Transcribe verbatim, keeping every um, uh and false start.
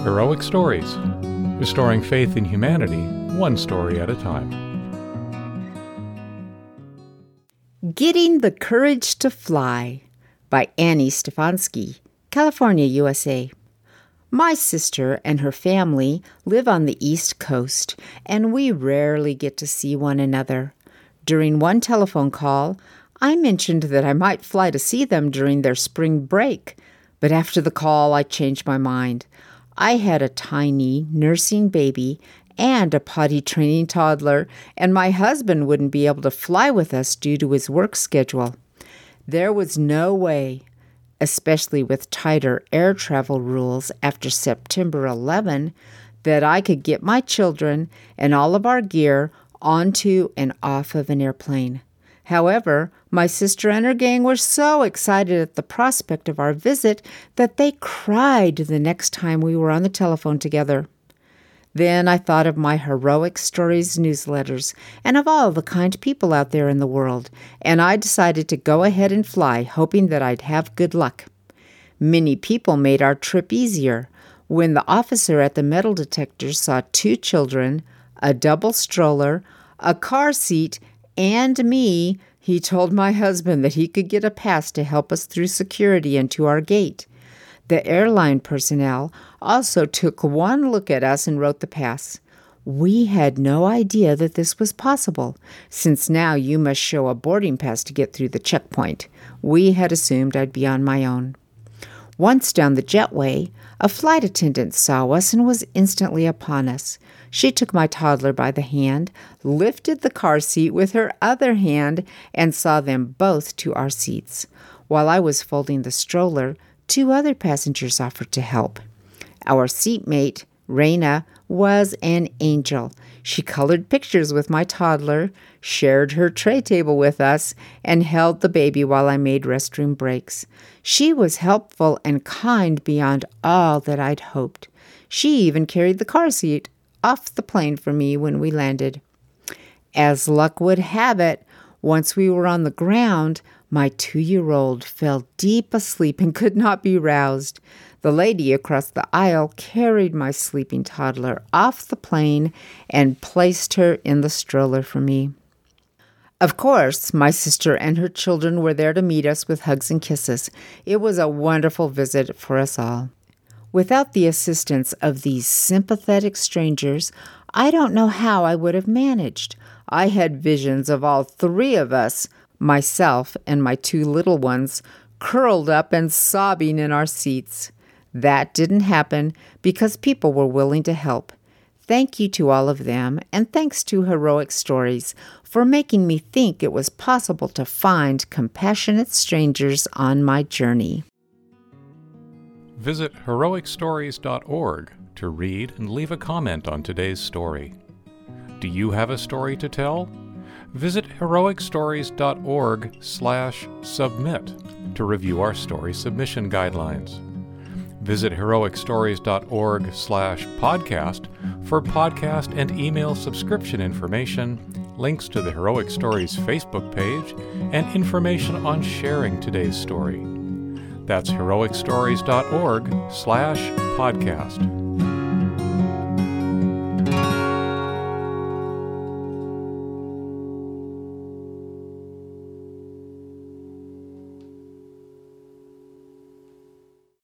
Heroic Stories, restoring faith in humanity, one story at a time. Getting the Courage to Fly by Annie Stefanski, California, U S A. My sister and her family live on the East Coast, and we rarely get to see one another. During one telephone call, I mentioned that I might fly to see them during their spring break, but after the call, I changed my mind. I had a tiny nursing baby and a potty-training toddler, and my husband wouldn't be able to fly with us due to his work schedule. There was no way, especially with tighter air travel rules after September eleventh, that I could get my children and all of our gear onto and off of an airplane. However, my sister and her gang were so excited at the prospect of our visit that they cried the next time we were on the telephone together. Then I thought of my Heroic Stories newsletters and of all the kind people out there in the world, and I decided to go ahead and fly, hoping that I'd have good luck. Many people made our trip easier. When the officer at the metal detector saw two children, a double stroller, a car seat, and me, he told my husband that he could get a pass to help us through security and to our gate. The airline personnel also took one look at us and wrote the pass. We had no idea that this was possible, since now you must show a boarding pass to get through the checkpoint. We had assumed I'd be on my own. Once down the jetway, a flight attendant saw us and was instantly upon us. She took my toddler by the hand, lifted the car seat with her other hand, and saw them both to our seats. While I was folding the stroller, two other passengers offered to help. Our seatmate, Raina, was an angel. She colored pictures with my toddler, shared her tray table with us, and held the baby while I made restroom breaks. She was helpful and kind beyond all that I'd hoped. She even carried the car seat off the plane for me when we landed. As luck would have it, once we were on the ground, my two-year-old fell deep asleep and could not be roused. The lady across the aisle carried my sleeping toddler off the plane and placed her in the stroller for me. Of course, my sister and her children were there to meet us with hugs and kisses. It was a wonderful visit for us all. Without the assistance of these sympathetic strangers, I don't know how I would have managed. I had visions of all three of us, myself and my two little ones, curled up and sobbing in our seats. That didn't happen because people were willing to help. Thank you to all of them, and thanks to Heroic Stories for making me think it was possible to find compassionate strangers on my journey. Visit heroic stories dot org to read and leave a comment on today's story. Do you have a story to tell? Visit heroic stories dot org slash submit to review our story submission guidelines. Visit heroic stories dot org slash podcast for podcast and email subscription information, links to the Heroic Stories Facebook page, and information on sharing today's story. That's heroic stories dot org slash podcast.